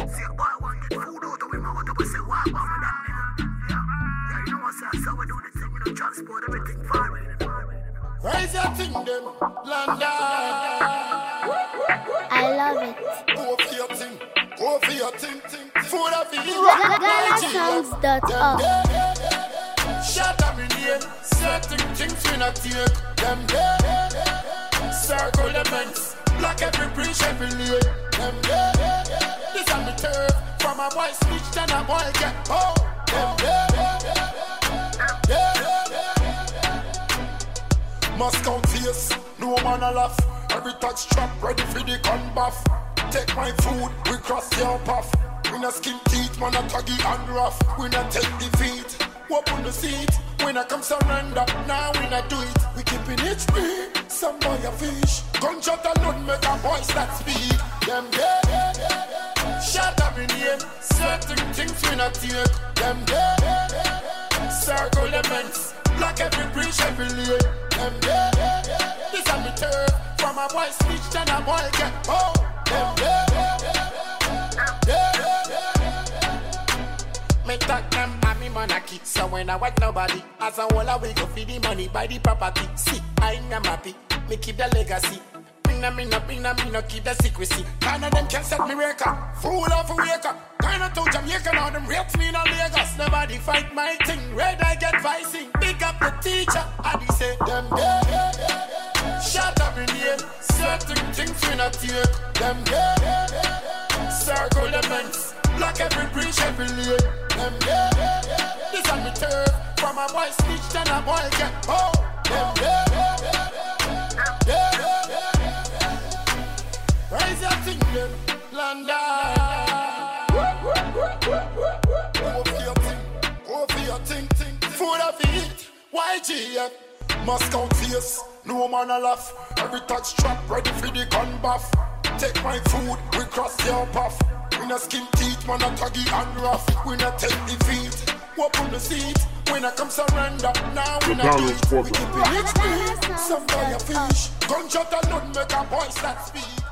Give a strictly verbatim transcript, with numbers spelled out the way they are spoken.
See a boy want get food out of him, I want to say, wow, wow, that nigga. Yeah, you know what's that? So we do the thing, we don't transport everything far in. Raise your thing, them, London. I love it. Go for your thing, go for your thing, thing. Food of the Galasongs dot org. Shut up in here, certain things we not take. Them there, circle elements, block every breach, every lane. Them there, this on the turf. From a boy switch, then a boy get home. Them there, must count face, no man a laugh. Every touch trap ready for the gun buff. Take my food, we cross your path. We not skin teeth, man a tuggy and rough. We not take defeat, open the seat. We not come surrender, now we not do it. We keeping it free, some boy a fish. Gunshot alone make a voice that speak. Them there, shut up in here. Certain things we not take. Them there, circle elements, block every breach, every lane. Them there, this on the turf. From a boy switch, then a boy get home. Them there, me talk them and me man a kick. So when I want nobody, as a whole I we go feed the money, buy the property. See, I ain't happy, me keep the legacy. Me no, me no, me no, me no keep the secrecy. Kind of them can set me wake up, fool off a wake up. Kind of to Jamaica now, them rates me in Lagos. Nobody fight my thing, red I get vicing. Big up the teacher, I be say them there. Shut up in here, certain things we not take. Them there, circle elements, block every breach, every lane. Them there, this on the turf. From a boy switch, then a boy get home. Them there, raise your thing, them, London. Go for your thing, go for your thing, thing. Food of it, Y G F. Must count face, no man a laugh. Every touch trap ready for the gun buff. Take my food, we cross your path. We not skin teeth, man a tuggy and rough. We not take defeat, open the seat. We not come surrender, now we not do it. We keep it H P, some boy a fish. Gunshot alone make a voice that speak.